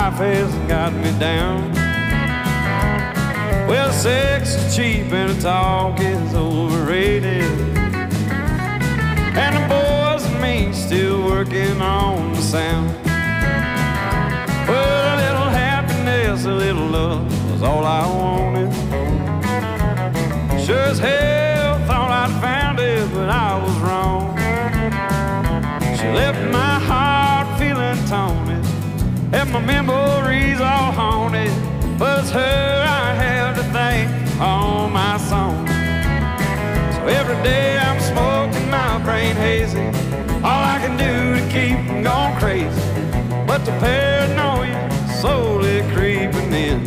life has got me down. Well, sex is cheap and the talk is overrated, and the boys and me still working on the sound. Well, a little happiness, a little love was all I wanted. Sure as hell thought I'd found it, but I was wrong. She left my heart feeling taunted, and my memories all haunted. But it's her I have to thank for all my songs. So every day I'm smoking my brain hazy, all I can do to keep from going crazy. But the paranoia slowly creeping in.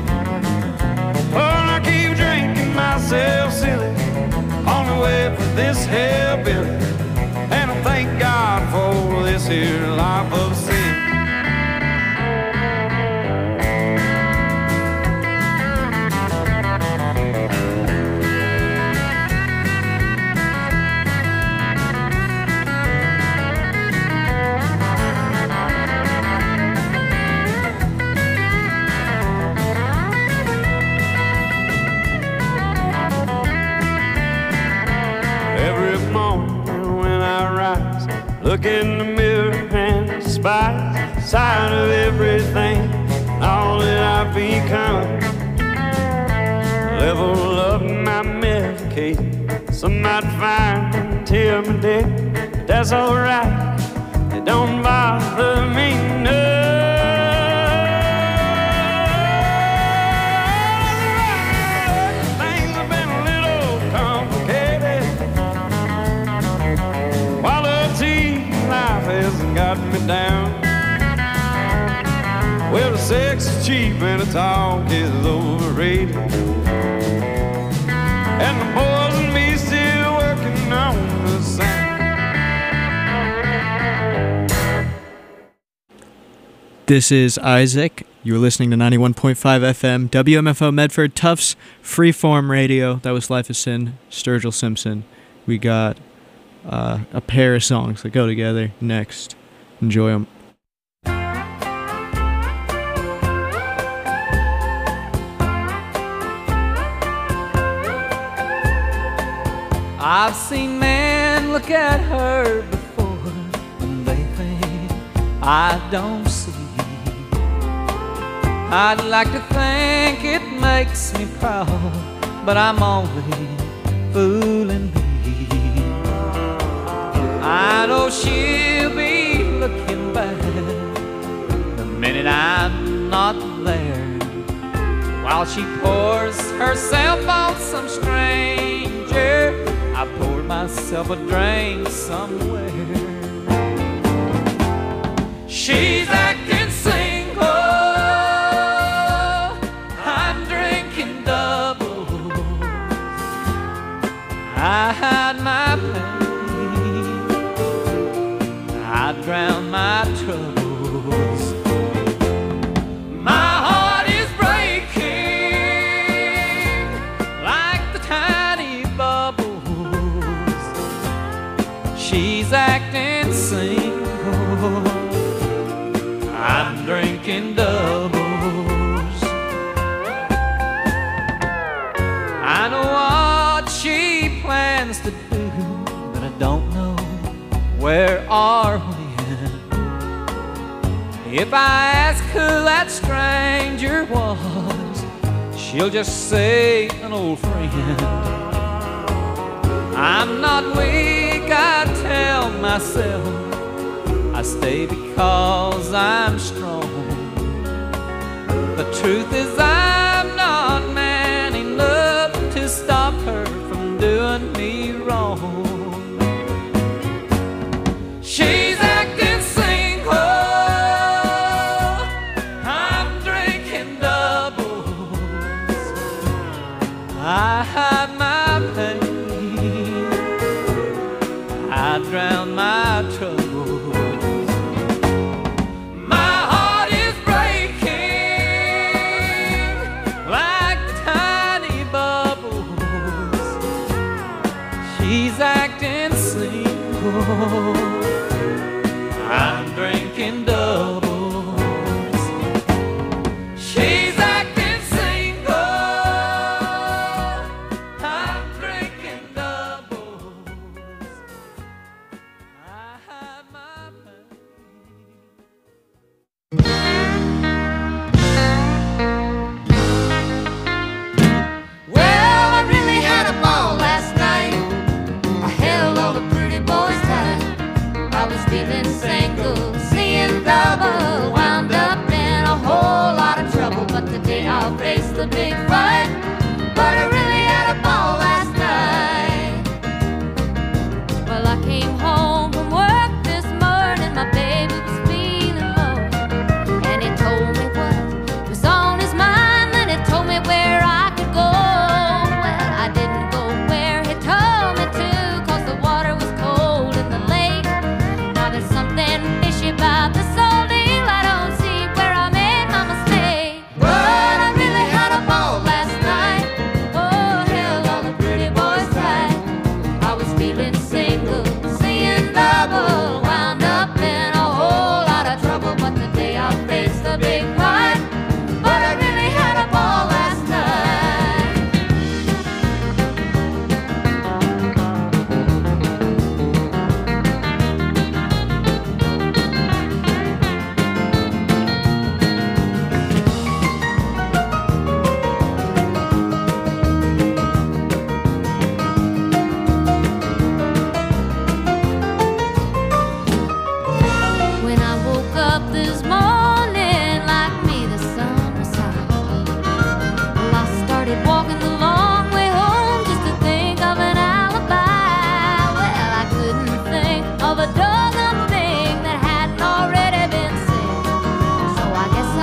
Oh, I keep drinking myself silly on the way for this hellbilly, and I thank God for this here life of sin. Look in the mirror and despise the sight of everything, all that I've become. Level up my medication, some might find intimidating, but that's alright, it don't bother me none. Things have been a little complicated, while the life hasn't got me down. Well, the sex is cheap and the talk is overrated, and the boys and me still working on the sound. This is Isaac. You're listening to 91.5 FM, WMFO Medford, Tufts, Freeform Radio. That was Life is Sin, Sturgill Simpson. We got a pair of songs that go together next. Enjoy them. I've seen men look at her before and they think I don't see. I'd like to think it makes me proud, but I'm only fooling me. I know she'll be looking back the minute I'm not there, while she pours herself on some stranger. I poured myself a drink somewhere. She's acting single, I'm drinking doubles. I hide my pain, I drown my troubles. My heart is breaking like the tiny bubbles. She's acting single, I'm drinking doubles. I know what she plans to do, but I don't know where or when. If I ask who that stranger was, she'll just say an old friend. I'm not weak, I tell myself. I stay because I'm strong. The truth is I'm not man enough to stop her from doing me wrong. She's acting single, I'm drinking doubles. I hide my pain, I drown my troubles. My heart is breaking like tiny bubbles. She's acting single, I'm drinking doubles.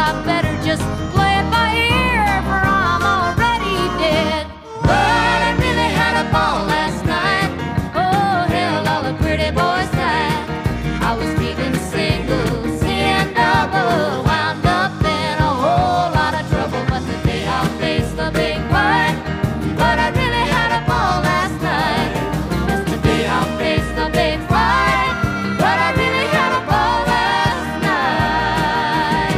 I better just play it by ear, for I'm already dead. But I really had a ball last night. Oh, hell, all the pretty boys died. I was feeling single, seeing double, wound up in a whole lot of trouble. But today I'll face the big fight. But I really had a ball last night. Yes, today I'll face the big fight. But I really had a ball last night.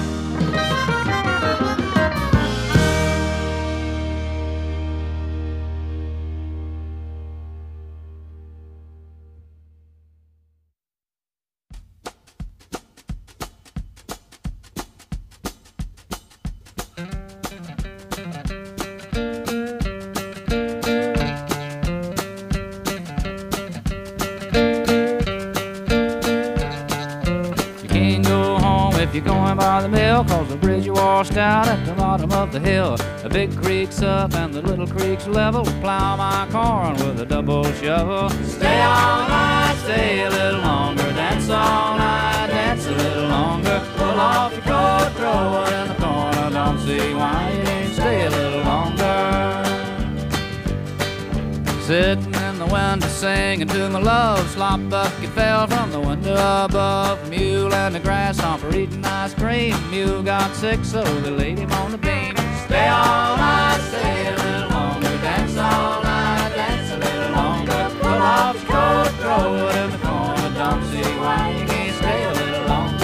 You can't go home if you're going by the mill, 'cause the bridge you washed out at the bottom of the hill. The big creek's up and the little creek's level. Plow my corn with a double shovel. Stay all night, stay a little longer. Dance all night, dance a little longer. Pull off your coat, throw it in the corner. Don't see why you can't stay a little longer. Sitting in the window singing to my love. Slop bucket fell from the window above. Mule and the grasshopper eating ice cream. Mule got sick, so they laid him on the beam. Stay all night, stay a little longer. Dance all night, dance a little longer. Pull off your coat, throw it in the corner. Don't see why you can't stay a little longer.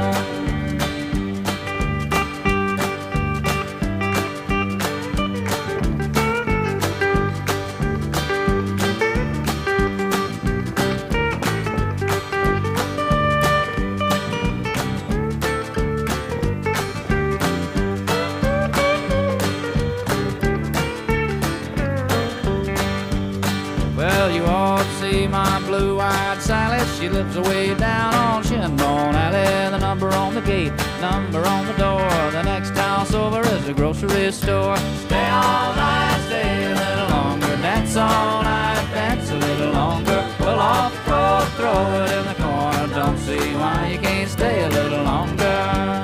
Well, you ought to see my blue-eyed Sally. She lives away down on Shinbone Alley. The number on the gate, number on the door. The next house over is a grocery store. Stay all night, stay a little longer. Dance all night, dance a little longer. Pull off the coat, throw it in the corner. Don't see why you can't stay a little longer.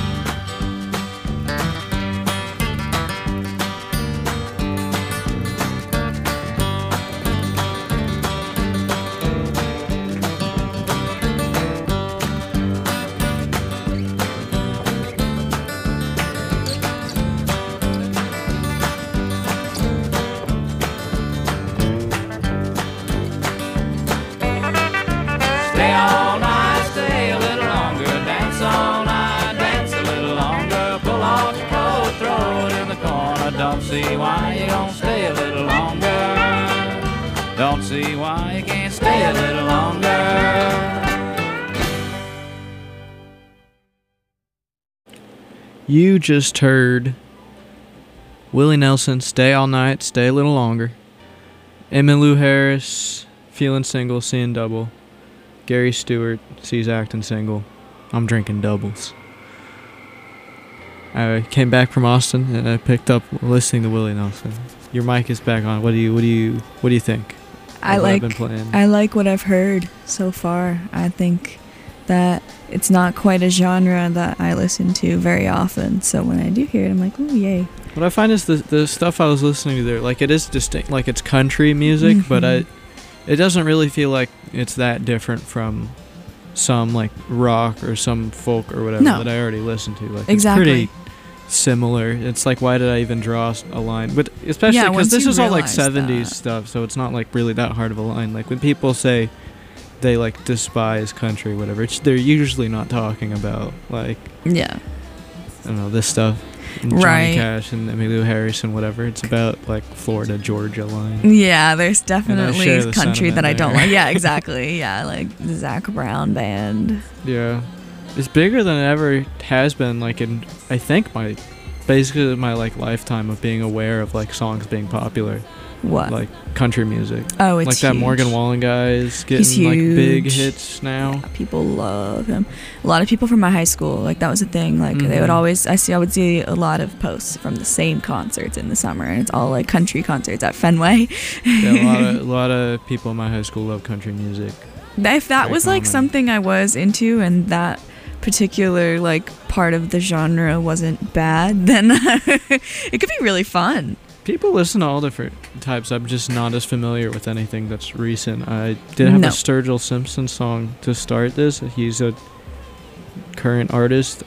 Stay all night, stay a little longer. Dance all night, dance a little longer. Pull off your coat, throw it in the corner. Don't see why you don't stay a little longer. Don't see why you can't stay a little longer. You just heard Willie Nelson, Stay All Night, Stay a Little Longer. Emmylou Harris, Feeling Single, Seeing Double. Gary Stewart, Sees Acting Single. I'm Drinking Doubles. I came back from Austin and I picked up listening to Willie Nelson. Your mic is back on. What do you think? I What like I've been playing? I like what I've heard so far. I think that it's not quite a genre that I listen to very often. So when I do hear it, I'm like, ooh, yay. What I find is the stuff I was listening to there, like it is distinct, like it's country music, but it doesn't really feel like it's that different from some like rock or some folk or whatever that I already listened to. Like Exactly. it's pretty similar. It's like, why did I even draw a line? But especially because once this you is all like realize 70s that. stuff, so it's not like really that hard of a line. Like when people say they like despise country, whatever, they're usually not talking about like Yeah. I don't know, this stuff. And Johnny Right. Cash and Emmylou Harris and whatever. It's about like Florida, Georgia line. Yeah, there's share definitely the country that I sentiment don't there. like. Yeah, exactly. Yeah, like the Zac Brown band. Yeah. It's bigger than it ever has been, like in I think basically my like lifetime of being aware of like songs being popular. What? Like country music. Oh, it's like that huge. Morgan Wallen guy is getting He's like big huge. hits now. Yeah, people love him. A lot of people from my high school, like that was a thing. Like they would Mhm. always, I would see a lot of posts from the same concerts in the summer, and it's all like country concerts at Fenway. Yeah, a lot of people in my high school love country music. If that Very was like common. something I was into, and that particular like part of the genre wasn't bad, then it could be really fun. People listen to all different types. I'm just not as familiar with anything that's recent. I did have No. a Sturgill Simpson song to start this. He's a current artist.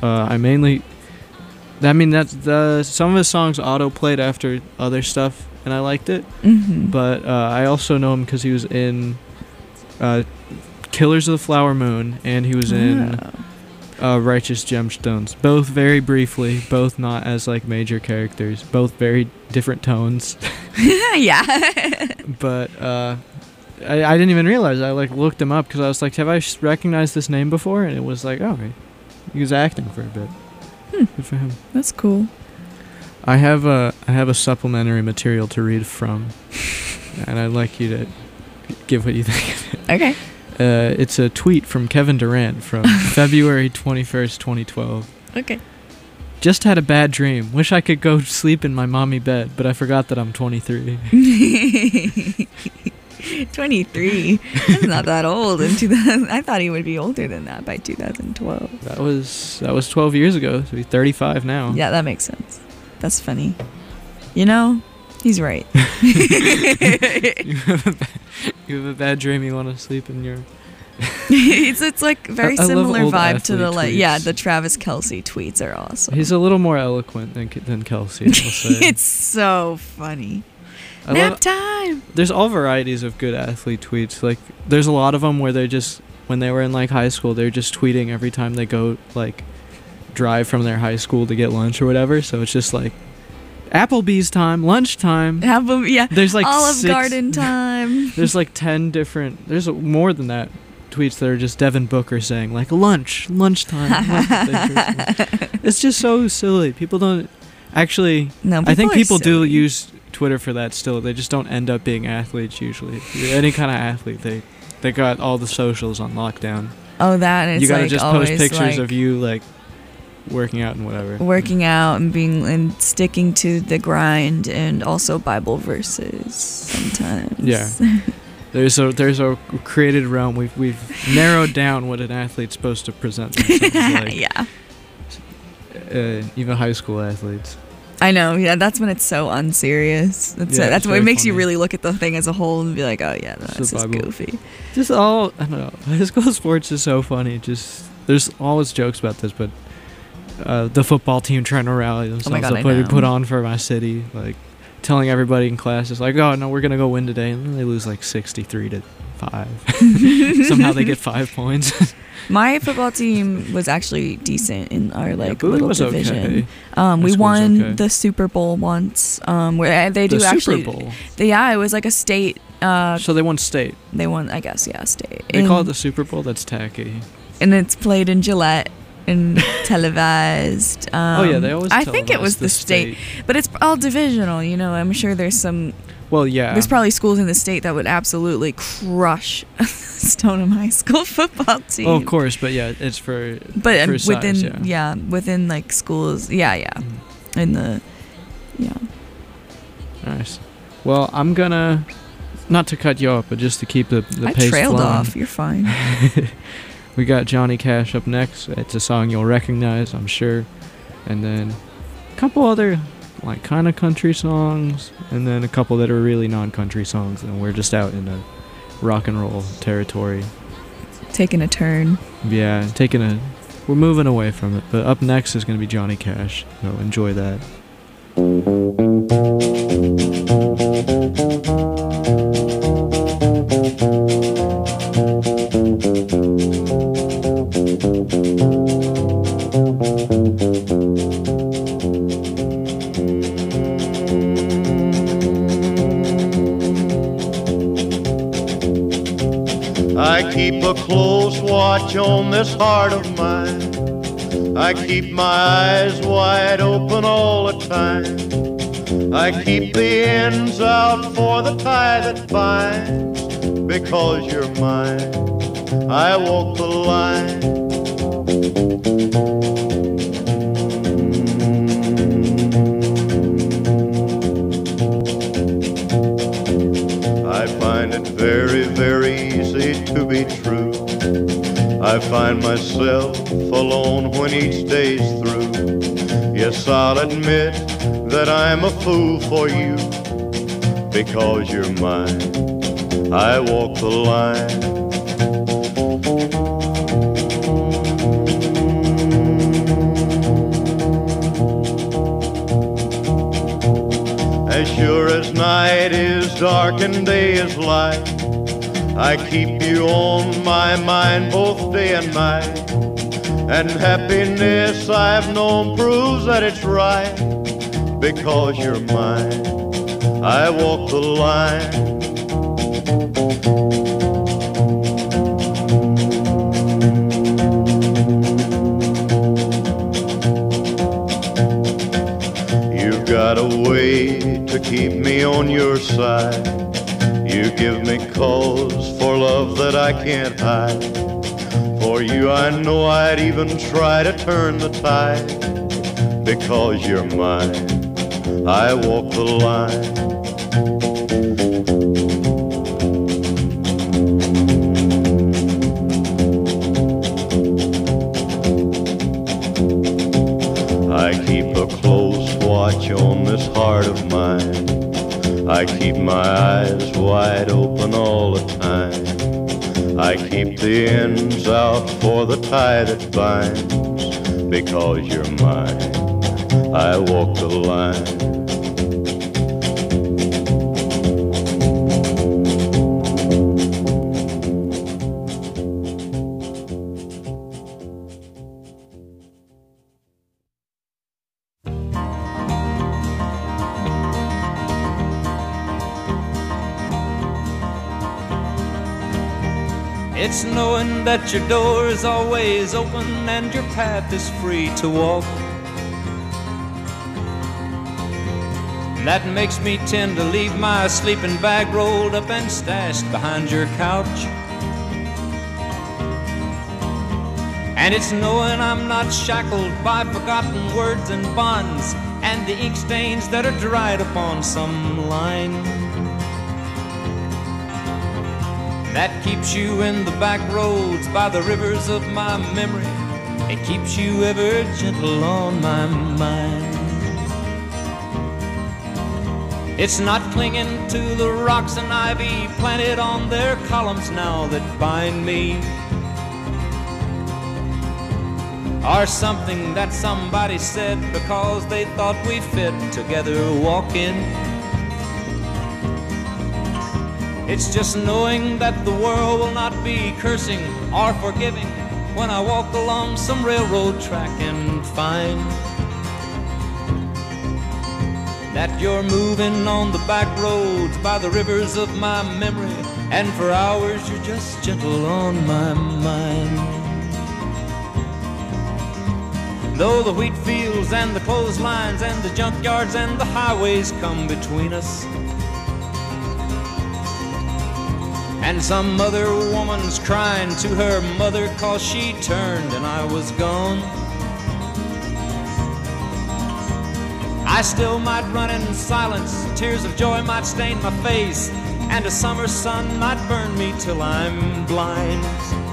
Some of his songs auto-played after other stuff, and I liked it. Mm-hmm. But I also know him because he was in Killers of the Flower Moon, and he was in Righteous Gemstones. Both very briefly, both not as like major characters, both very different tones. Yeah. But I didn't even realize. I like looked him up because I was like, have I recognized this name before? And it was like, oh, he was acting for a bit. Good for him. That's cool. I have a supplementary material to read from, and I'd like you to give what you think of it. Okay. It's a tweet from Kevin Durant from February 21st, 2012. Okay. Just had a bad dream. Wish I could go sleep in my mommy bed, but I forgot that I'm 23. 23. That's not that old. In 2000, I thought he would be older than that by 2012. That was 12 years ago, so he's 35 now. Yeah, that makes sense. That's funny. You know, he's right. You have a bad dream, you want to sleep in your... it's like very I love similar old vibe to the athlete tweets. the Travis Kelce tweets are awesome. He's a little more eloquent than Kelsey, I'll say. It's so funny. I Nap love- time. There's all varieties of good athlete tweets. Like, there's a lot of them where they're just, when they were in like high school, they're just tweeting every time they go like drive from their high school to get lunch or whatever. So it's just like Applebee's time, lunchtime. Yeah. There's like Olive 6 Garden time. There's like 10 different. There's more than that tweets that are just Devin Booker saying like lunchtime. It's just so silly. People don't actually. No, I think are people do silly. use Twitter for that still. They just don't end up being athletes usually. Any kind of athlete, they got all the socials on lockdown. Oh, that and it's You gotta like just post always pictures like of you like working out and whatever. working out and being and sticking to the grind and also Bible verses sometimes. Yeah. There's a created realm. We've narrowed down what an athlete's supposed to present themselves like. Yeah. Even high school athletes. I know. Yeah, that's when it's so unserious. That's Yeah, that's it's what it very makes you funny. really look at the thing as a whole and be like, oh yeah, It's this the is Bible. goofy. Just all, I don't know. High school sports is so funny. Just there's always jokes about this, but the football team trying to rally themselves God, up, I what we know. put on for my city, like telling everybody in class, it's like, oh no, we're gonna go win today, and then they lose like 63-5. Somehow they get 5 points. My football team was actually decent in our like Boone little was division. okay. We school's won okay. the Super Bowl once. Where they do The actually. Super Bowl. Yeah, it was like a state. So they won state. They won, I guess, yeah, state. They call it And- the Super Bowl. That's tacky. and it's played in Gillette and televised. Oh yeah, they always. I think it televise was the state, but it's all divisional. You know, I'm sure there's some. Well, yeah. There's probably schools in the state that would absolutely crush Stoneham High School football team. Oh, of course, but yeah, it's for. But for within size, yeah. within like schools, yeah, in the Nice. Well, I'm gonna, not to cut you off, but just to keep the I pace trailed flowing. off. You're fine. We got Johnny Cash up next. It's a song you'll recognize, I'm sure. And then a couple other like kind of country songs, and then a couple that are really non-country songs, and we're just out in a rock and roll territory. Taking a turn. Yeah, we're moving away from it. But up next is going to be Johnny Cash, so enjoy that. I keep a close watch on this heart of mine. I keep my eyes wide open all the time. I keep the ends out for the tie that binds. Because you're mine, I walk the line. I find it very, very easy to be true. I find myself alone when each day's through. Yes, I'll admit that I'm a fool for you. Because you're mine, I walk the line. As sure as night is dark and day is light, I keep you on my mind both day and night. And happiness I've known proves that it's right. Because you're mine, I walk the line. You've got a way to keep me on your side. You give me cause for love that I can't hide. For you I know I'd even try to turn the tide. Because you're mine, I walk the line. I keep a close watch on this heart of mine. I keep my eyes wide open all the time. I keep the ends out for the tie that binds. Because you're mine, I walk the line. It's knowing that your door is always open and your path is free to walk. That makes me tend to leave my sleeping bag rolled up and stashed behind your couch. And it's knowing I'm not shackled by forgotten words and bonds and the ink stains that are dried upon some line. That keeps you in the back roads by the rivers of my memory. It keeps you ever gentle on my mind. It's not clinging to the rocks and ivy planted on their columns now that bind me, or something that somebody said because they thought we fit together walking. It's just knowing that the world will not be cursing or forgiving when I walk along some railroad track and find that you're moving on the back roads by the rivers of my memory, and for hours you're just gentle on my mind. Though the wheat fields and the clotheslines and the junkyards and the highways come between us, and some other woman's crying to her mother 'cause she turned and I was gone, I still might run in silence, tears of joy might stain my face, and a summer sun might burn me till I'm blind.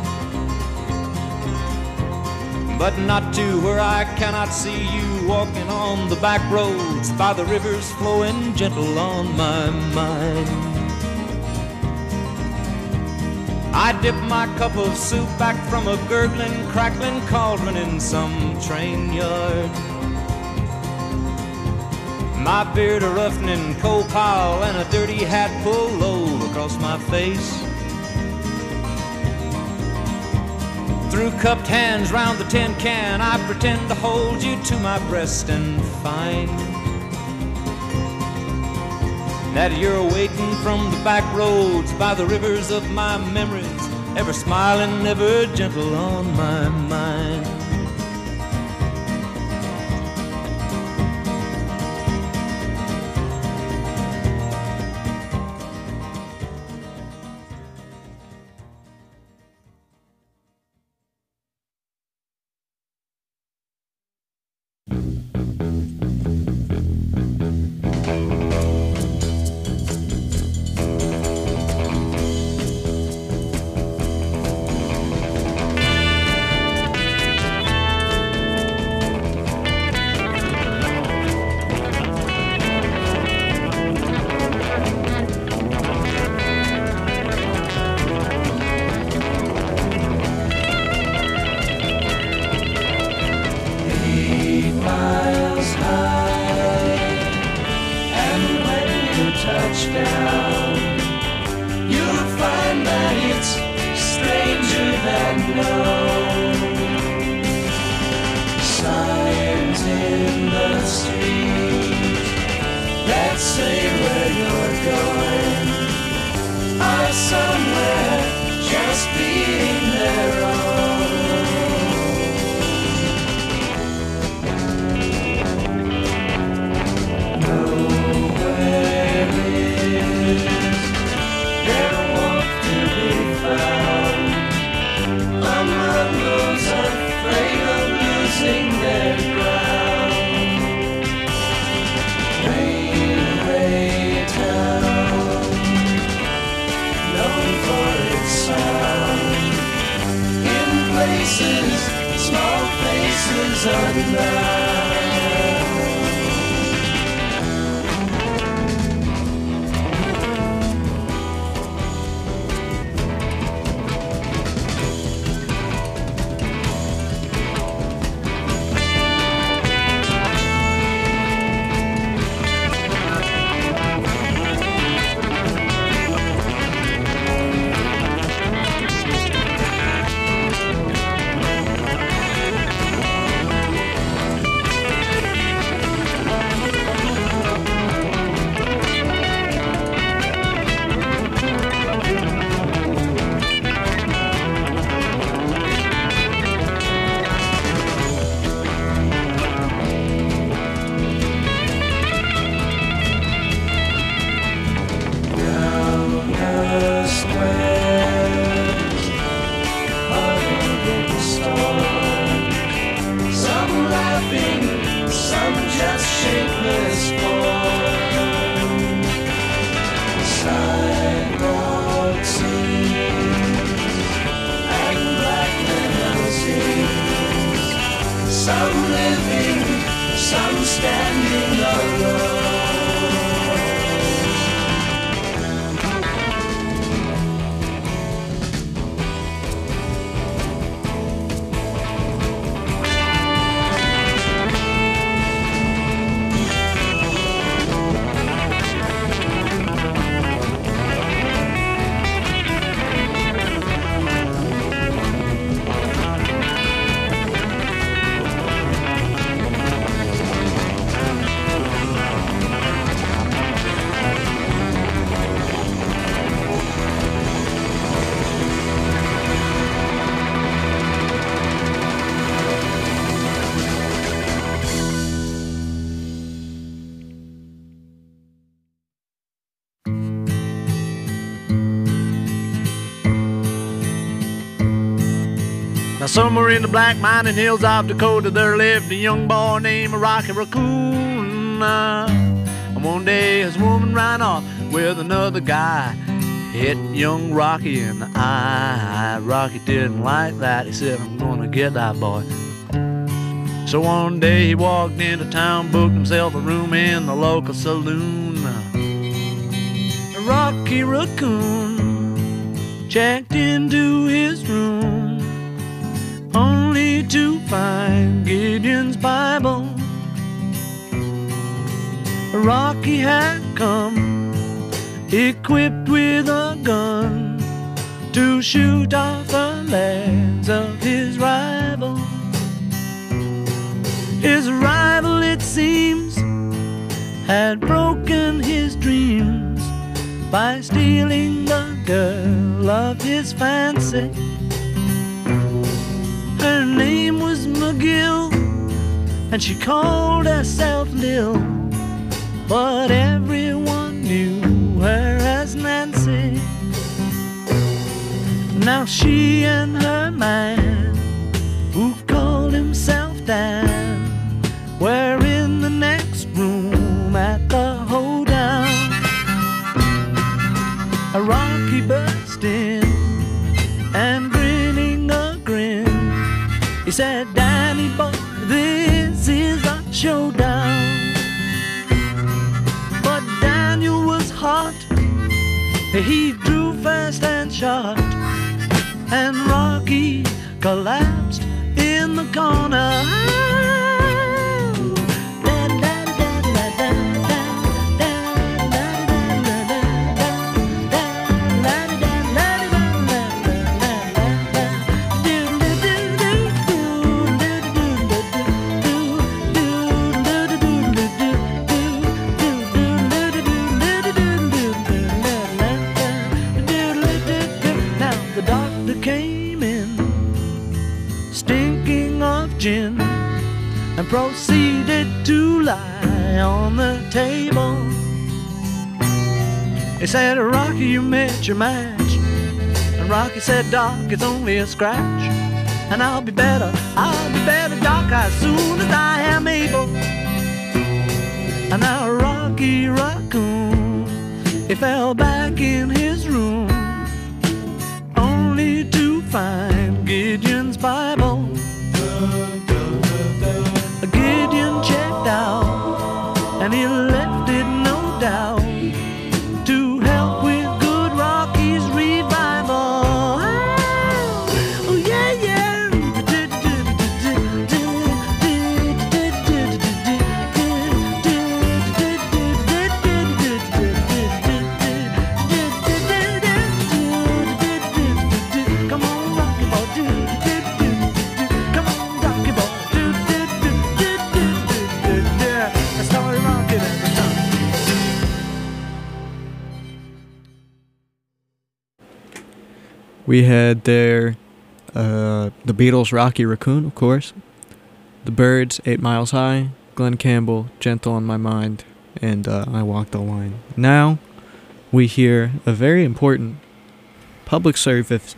But not to where I cannot see you walking on the back roads by the rivers flowing gentle on my mind. I dip my cup of soup back from a gurgling, crackling cauldron in some train yard. My beard a roughening coal pile and a dirty hat pulled low across my face. Through cupped hands round the tin can, I pretend to hold you to my breast and find that you're waiting from the back roads by the rivers of my memories, ever smiling, ever gentle on my mind. touchdown, you'll find that it's stranger than known. Signs in the street that say where you're going are somewhere just being their own. Nowhere is there warmth to be found among those afraid of losing their ground. Railway town, known for its sound, in places, small faces unknown. Some living, some standing alone. Now somewhere in the black mining hills of Dakota there lived a young boy named Rocky Raccoon. And one day his woman ran off with another guy, hit young Rocky in the eye. Rocky didn't like that. He said, I'm gonna get that boy. So one day he walked into town, booked himself a room in the local saloon. Rocky Raccoon checked into his room, only to find Gideon's Bible. Rocky had come equipped with a gun to shoot off the legs of his rival. His rival, it seems, had broken his dreams by stealing the girl of his fancy. Her name was McGill, and she called herself Lil, but everyone knew her as Nancy. Now she and her man, who called himself Dan, were in the next room at the hoedown. A Rocky burst in, and grinning a grin, he said, Danny boy, this is a showdown. But Daniel was hot, he drew fast and shot, and Rocky collapsed in the corner. lie on the table. He said, Rocky, you met your match. And Rocky said, Doc, it's only a scratch. And I'll be better, Doc, as soon as I am able. And now Rocky Raccoon, he fell back in his room, only to find Gideon's Bible. Gideon checked out, and he left it, no doubt, to help with good Rocky's revival. Oh yeah, yeah. Come on, Rocky boy, come on, Rocky boy, I started rocking at the time. We had there the Beatles' Rocky Raccoon, of course. The Byrds, 8 Miles High. Glenn Campbell, Gentle on My Mind. And I Walk the Line. Now we hear a very important public service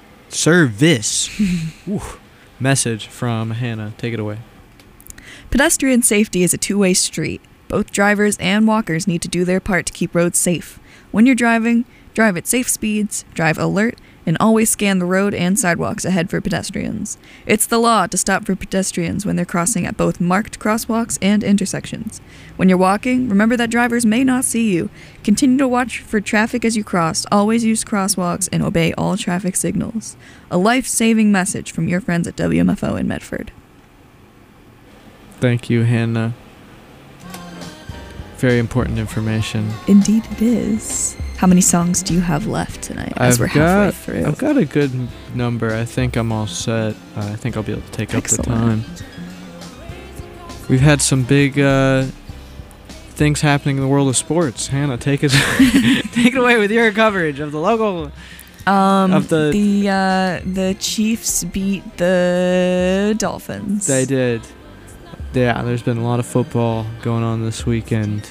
message from Hannah. Take it away. Pedestrian safety is a two-way street. Both drivers and walkers need to do their part to keep roads safe. When you're driving, drive at safe speeds, drive alert, and always scan the road and sidewalks ahead for pedestrians. It's the law to stop for pedestrians when they're crossing at both marked crosswalks and intersections. When you're walking, remember that drivers may not see you. Continue to watch for traffic as you cross, always use crosswalks, and obey all traffic signals. A life-saving message from your friends at WMFO in Medford. Thank you, Hannah. Very important information. Indeed it is. How many songs do you have left tonight as we're halfway through? I've got a good number. I think I'm all set. I think I'll be able to take up the time. We've had some big things happening in the world of sports. Hannah, take it take it away with your coverage of the local of the Chiefs beat the Dolphins. They did. Yeah, there's been a lot of football going on this weekend.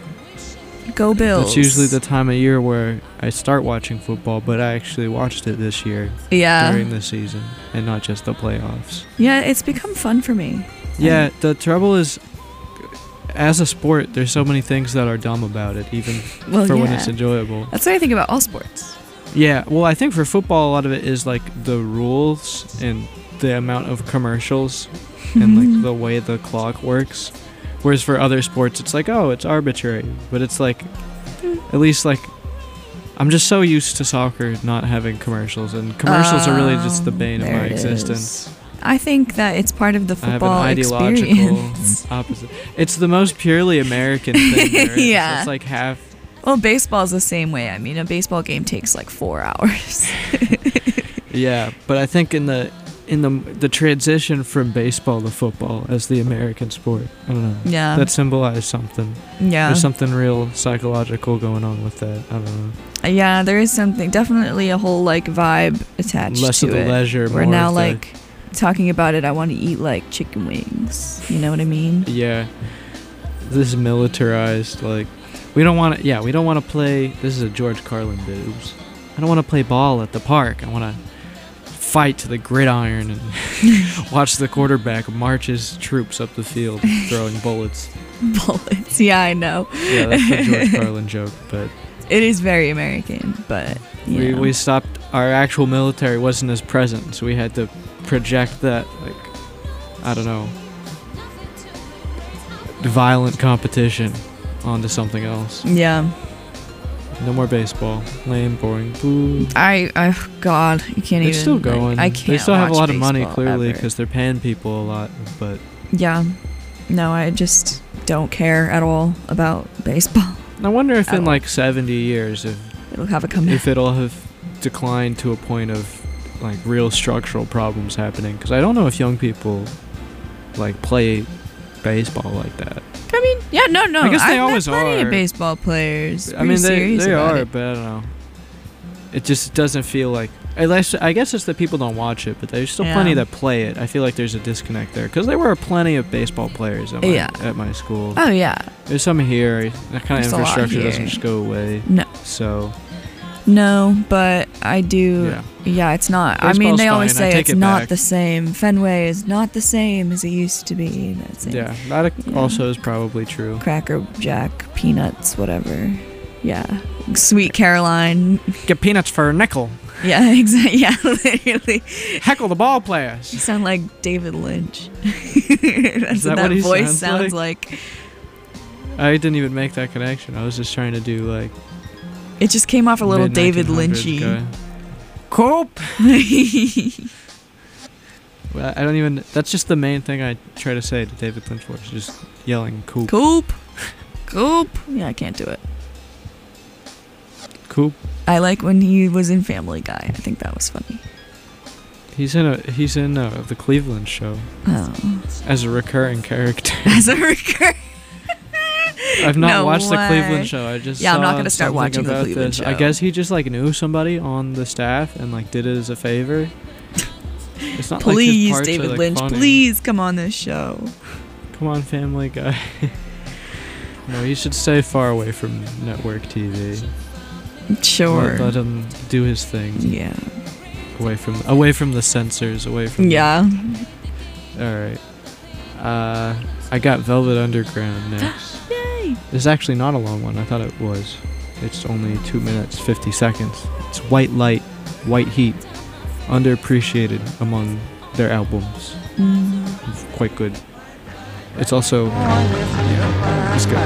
Go Bills. It's usually the time of year where I start watching football, but I actually watched it this year. Yeah. During the season, and not just the playoffs. Yeah, it's become fun for me. Yeah, the trouble is, as a sport, there's so many things that are dumb about it, even when it's enjoyable. That's what I think about all sports. Yeah, well, I think for football, a lot of it is like the rules and the amount of commercials and like the way the clock works. Whereas for other sports, it's like, oh, it's arbitrary. But it's like, at least like, I'm just so used to soccer not having commercials. And commercials are really just the bane of my existence. I think that it's part of the football I have an ideological opposite. It's the most purely American thing there is. Yeah. It's like half. Well, baseball's the same way. I mean, a baseball game takes like 4 hours. Yeah, but I think in the transition from baseball to football as the American sport, I don't know. Yeah. That symbolized something. Yeah. There's something real psychological going on with that. I don't know. Yeah, there is something, definitely a whole like vibe attached Less to of the it. leisure, We're more now of like talking about it. I want to eat like chicken wings. You know what I mean? Yeah. This is militarized. Like, we don't want to. Yeah, we don't want to play. This is a George Carlin bit. Oops. I don't want to play ball at the park. I want to fight to the gridiron and watch the quarterback march his troops up the field throwing bullets. Bullets. Yeah, I know. Yeah, that's the George Carlin joke, but it is very American. But we stopped. Our actual military wasn't as present, so we had to project that, like, I don't know, violent competition onto something else. Yeah. No more baseball. Lame, boring. Boo. God, you can't even. It's still going. Like, I can't. They still have a lot of money, baseball clearly, ever. because they're paying people a lot. But yeah, no, I just don't care at all about baseball. I wonder if in like 70 years, it'll have a comeback. If it'll have declined to a point of like real structural problems happening. Because I don't know if young people like play baseball like that. I mean, yeah, no. I guess they I've always met plenty are. of baseball players. I mean, they about are, it. but I don't know. It just doesn't feel like I guess it's that people don't watch it, but there's still Yeah. plenty that play it. I feel like there's a disconnect there because there were plenty of baseball players at my school. Oh yeah. There's some here. That kind of There's a lot infrastructure doesn't here. just go away. No. So No, but I do. Yeah, it's not. I mean, Baseball's they always fine. I say take it's it not back. the same. Fenway is not the same as it used to be. That's it. yeah, that also is probably true. Cracker Jack, peanuts, whatever. Yeah. Sweet Caroline. Get peanuts for a nickel. Yeah, exactly. Yeah, literally. Heckle the ball players. You sound like David Lynch. That's that what what he voice sounds sounds like. I didn't even make that connection. I was just trying to do like It just came off a little David mid-1900s Lynchy. guy. Cope. Well, I don't even. That's just the main thing I try to say to David Lynch voice. Just yelling "Coop." Coop. Coop. Yeah, I can't do it. Coop. I like when he was in Family Guy. I think that was funny. He's in the Cleveland show Oh. as a recurring character. As a recur. I've not No watched the way. Cleveland show. I just Yeah, I'm not saw gonna start something watching the about Cleveland this. I show. guess he just like knew somebody on the staff and like did it as a favor. It's not Please, like his parts David are, like, Lynch, funny. please come on this show. Come on, Family Guy. No, you should stay far away from network TV. Sure. Let him do his thing. Yeah. Away from the censors. Away from. Yeah. All right. I got Velvet Underground next. Yay. This is actually not a long one. I thought it was. It's only 2 minutes 50 seconds. It's White Light, White Heat, underappreciated among their albums. Quite good. It's also it's good.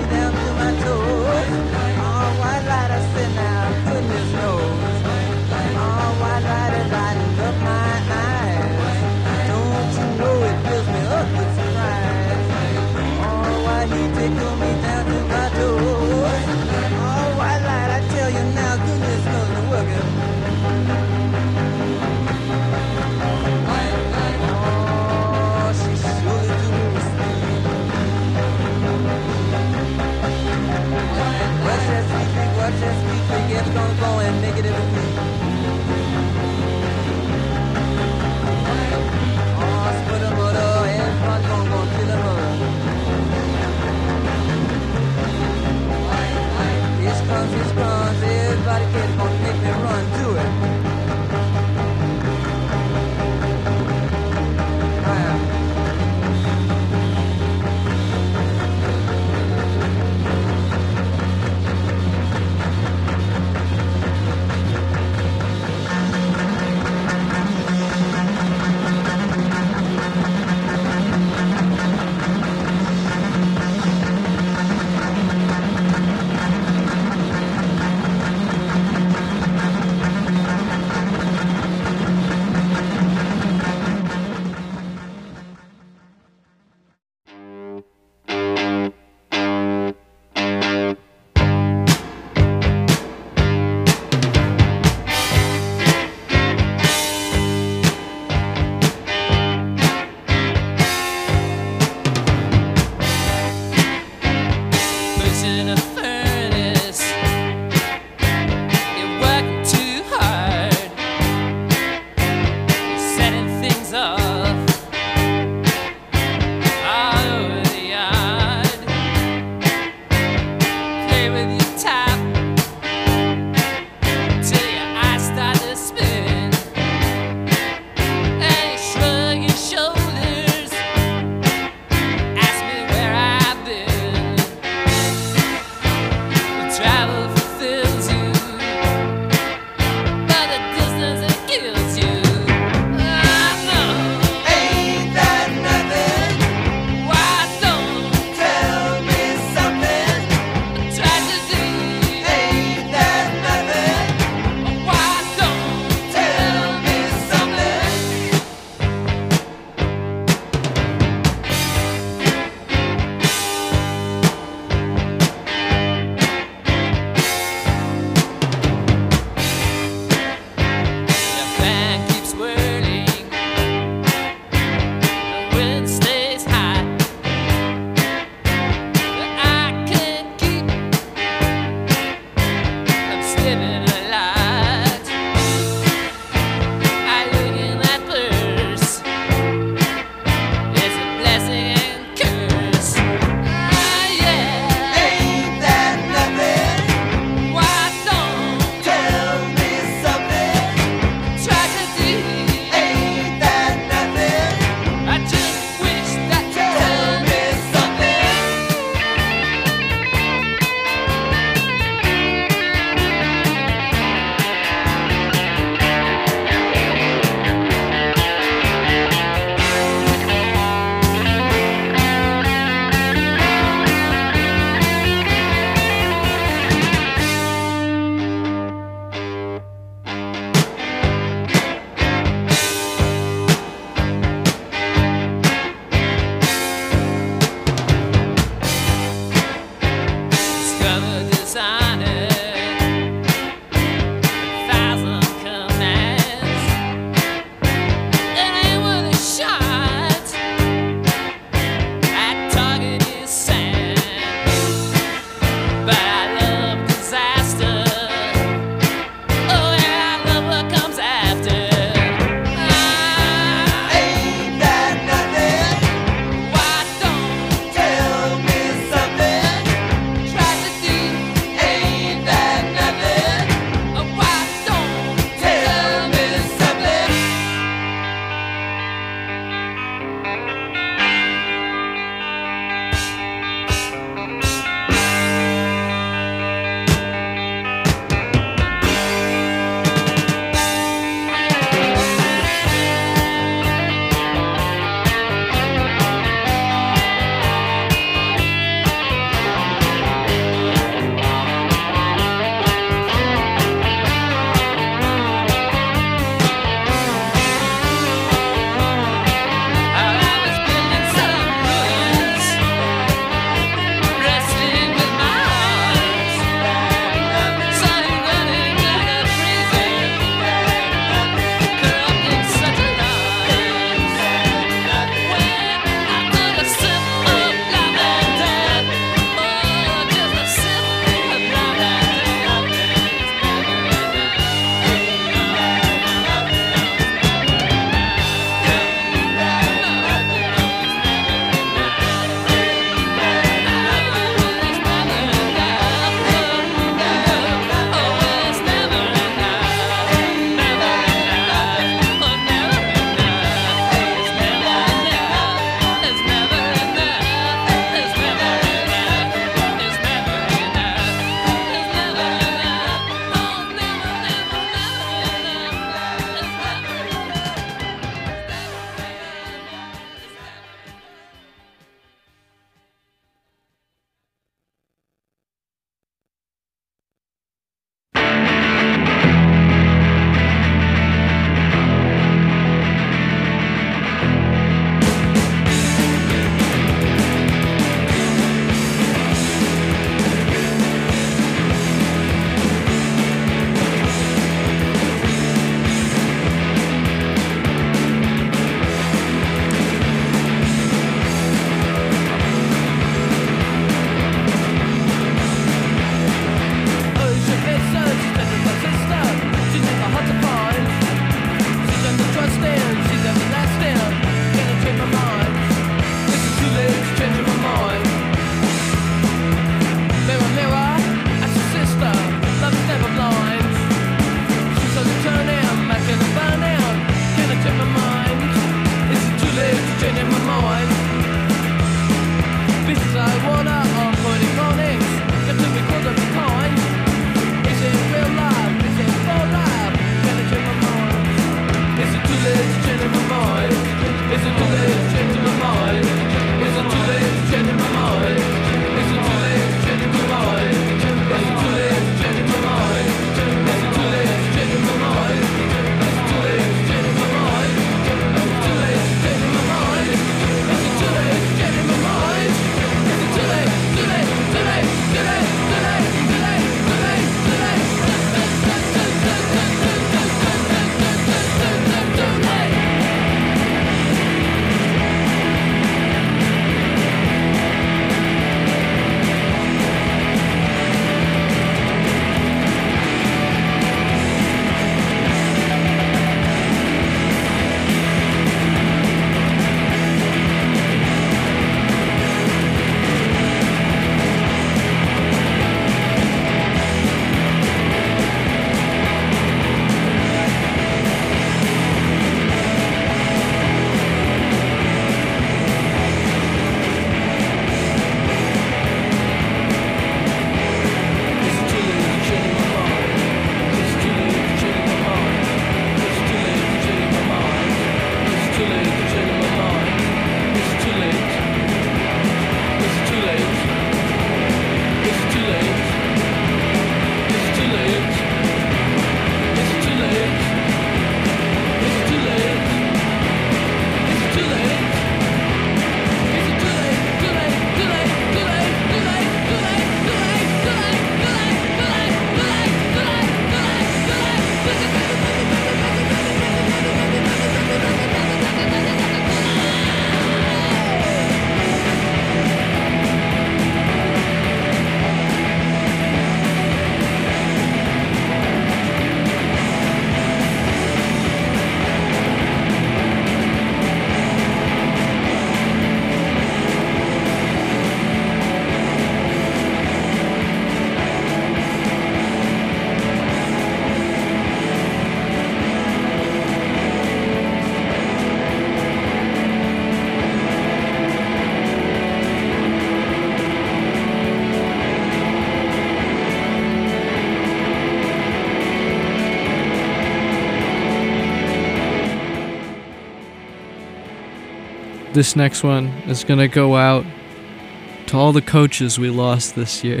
This next one is going to go out to all the coaches we lost this year.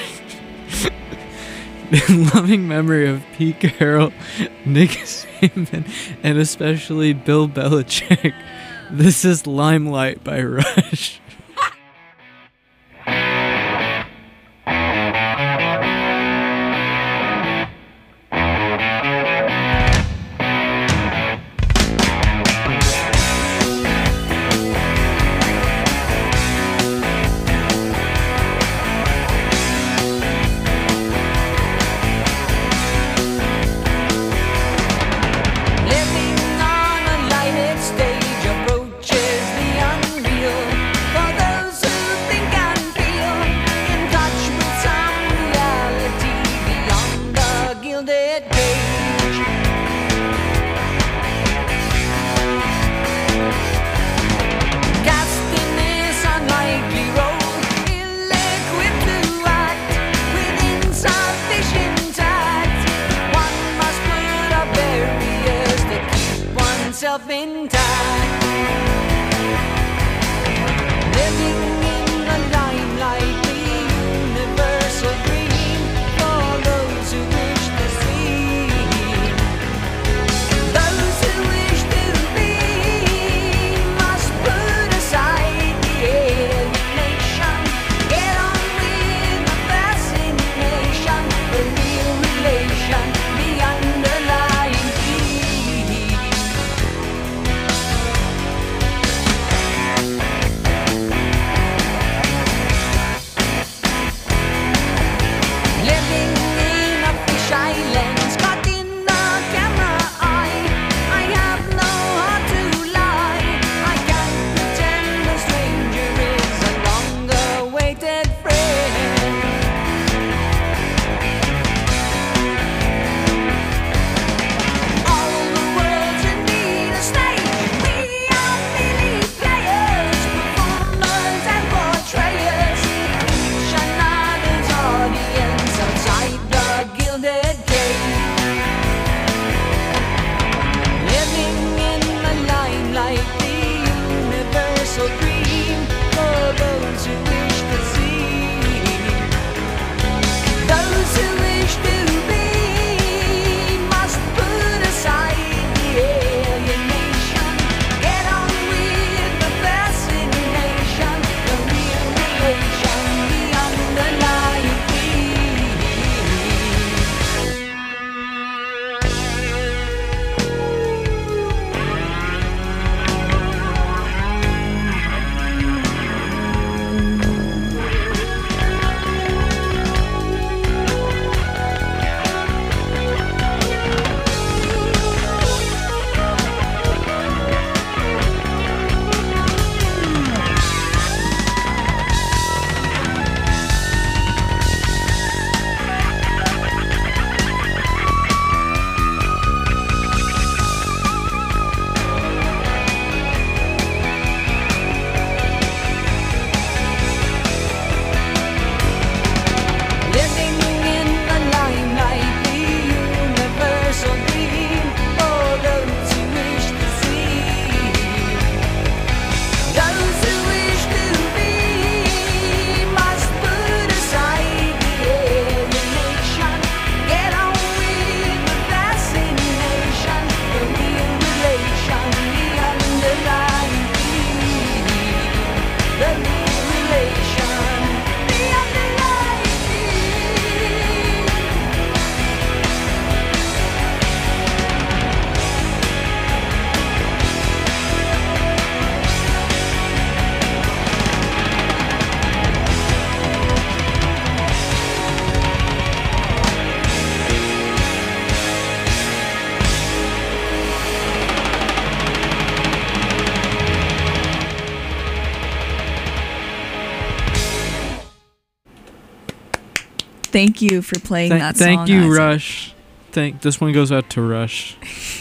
In loving memory of Pete Carroll, Nick Saban, and especially Bill Belichick. This is Limelight by Rush. Thank you for playing that song. Thank you, Isaac. Rush. This one goes out to Rush.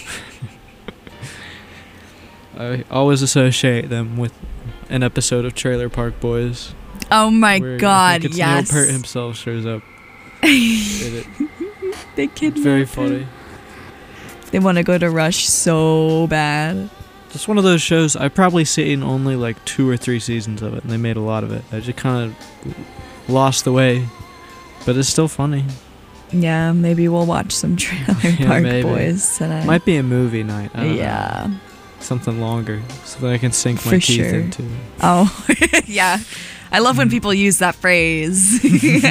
I always associate them with an episode of Trailer Park Boys. Oh my God! I think it's Yes. Neil Peart himself shows up. The kid. It's very funny. They want to go to Rush so bad. Just one of those shows. I've probably seen only like 2 or 3 seasons of it, and they made a lot of it. I just kind of lost the way, but it's still funny. Yeah, maybe we'll watch some Trailer Park maybe. Boys tonight. Might be a movie night. I don't Yeah. know. Something longer, so that I can sink my For teeth sure. into. Oh, yeah. I love when people use that phrase.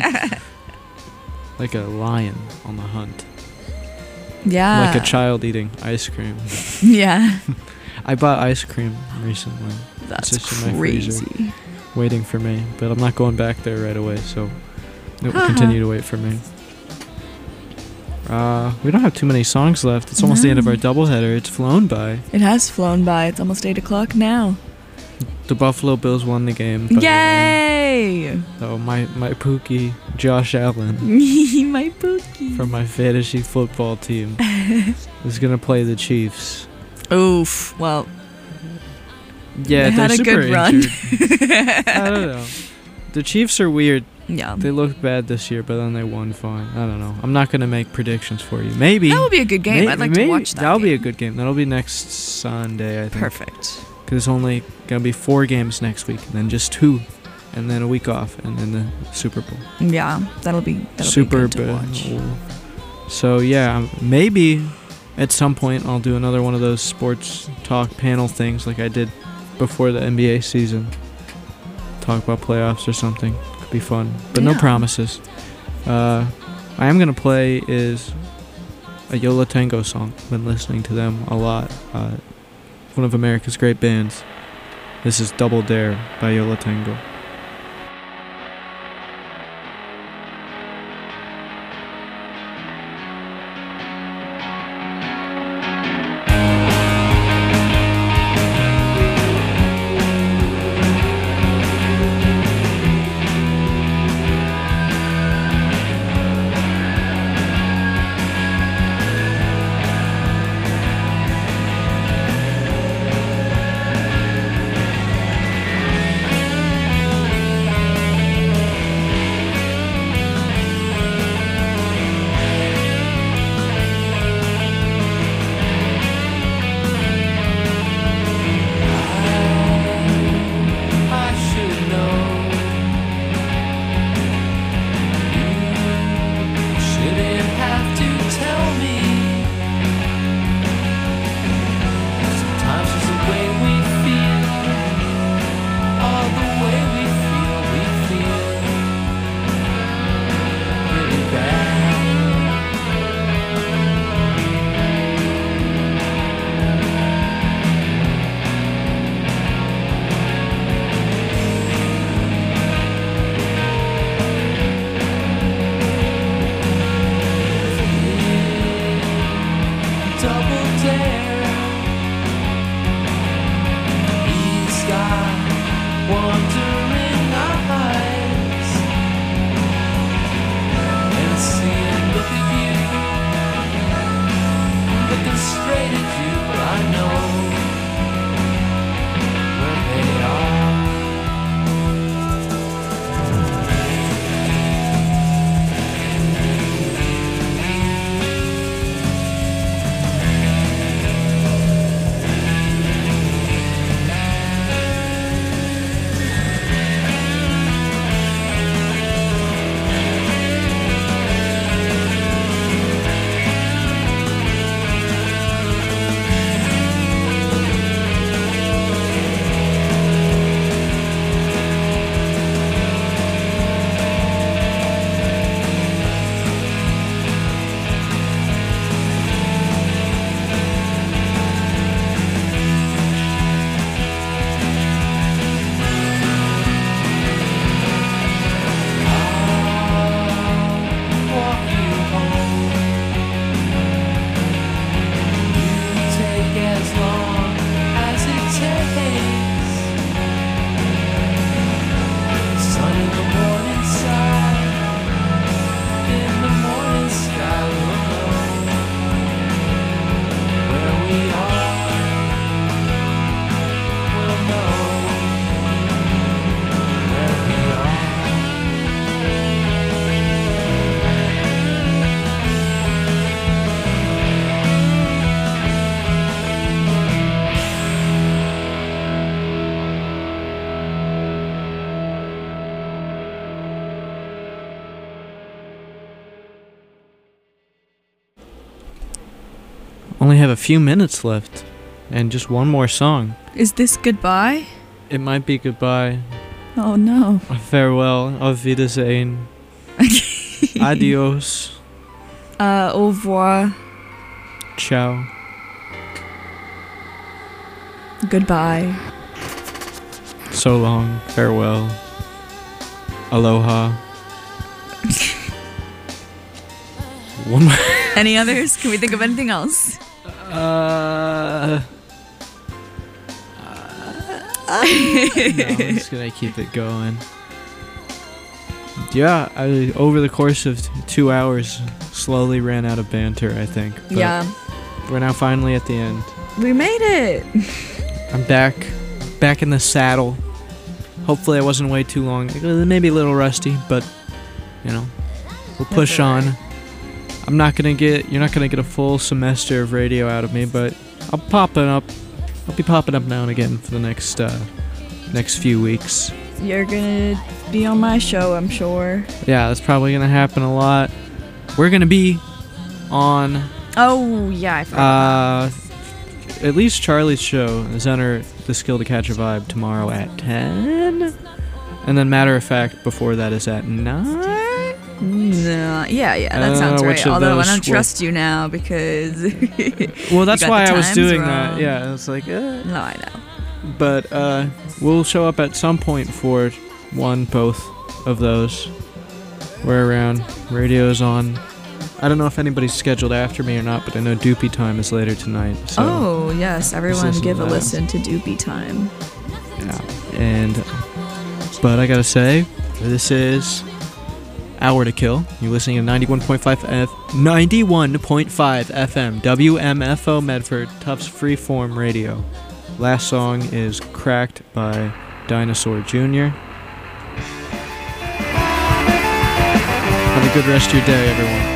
Like a lion on the hunt. Yeah. Like a child eating ice cream. Yeah. I bought ice cream recently. That's It's just in my freezer, crazy. waiting for me. But I'm not going back there right away, so it will continue to wait for me. We don't have too many songs left. It's almost the end of our doubleheader. It's flown by. It has flown by. It's almost 8 o'clock now. The Buffalo Bills won the game. by the way. Yay! Oh, my Pookie, Josh Allen, My Pookie. from my fantasy football team, is going to play the Chiefs. Oof. Well, Yeah, they they're had a super good run. injured. I don't know. The Chiefs are weird. Yeah. They looked bad this year, but then they won fine. I don't know. I'm not going to make predictions for you. Maybe. That would be a good game. I'd like to watch that. That'll be a game. good game. That'll be next Sunday, I think. Perfect. Because there's only going to be 4 games next week, and then just 2, and then a week off, and then the Super Bowl. Yeah, that'll be Super good to watch. Bowl. So, yeah, maybe at some point I'll do another one of those sports talk panel things like I did before the NBA season. Talk about playoffs or something. Could be fun, but no Yeah. promises. I am going to play is a Yola Tango song. Been listening to them a lot. One of America's great bands. This is Double Dare by Yola Tango. only have a few minutes left, and just one more song. Is this goodbye? It might be goodbye. Oh no. Farewell. Auf Wiedersehen. Adios. Au revoir. Ciao. Goodbye. So long. Farewell. Aloha. One more. Any others? Can we think of anything else? No, I'm just gonna keep it going. Yeah, I over the course of 2 hours slowly ran out of banter, I think. But Yeah. we're now finally at the end. We made it. I'm back in the saddle. Hopefully I wasn't way too long. Maybe a little rusty, but you know, we'll push That's alright. on. You're not gonna get a full semester of radio out of me, but I'll be popping up now and again for the next few weeks. You're gonna be on my show, I'm sure. Yeah, that's probably gonna happen a lot. We're gonna be on Oh, yeah, I forgot. at least Charlie's show, Zenner, The Skill to Catch a Vibe, tomorrow at 10. And then Matter of Fact before that is at 9. No, yeah, that sounds which right. of Although I those don't will- trust you now because. Well, that's you got why the I was times doing wrong. that. Yeah, it's like, No, I know. But we'll show up at some point for both of those. We're around. Radio's on. I don't know if anybody's scheduled after me or not, but I know Doopy Time is later tonight. So, Oh, yes, everyone listen give to a that. listen to Doopy Time. yeah. But I gotta say, this is Hour to Kill. You're listening to 91.5 FM, WMFO Medford, Tufts Freeform Radio. Last song is Cracked by Dinosaur Jr. Have a good rest of your day, everyone.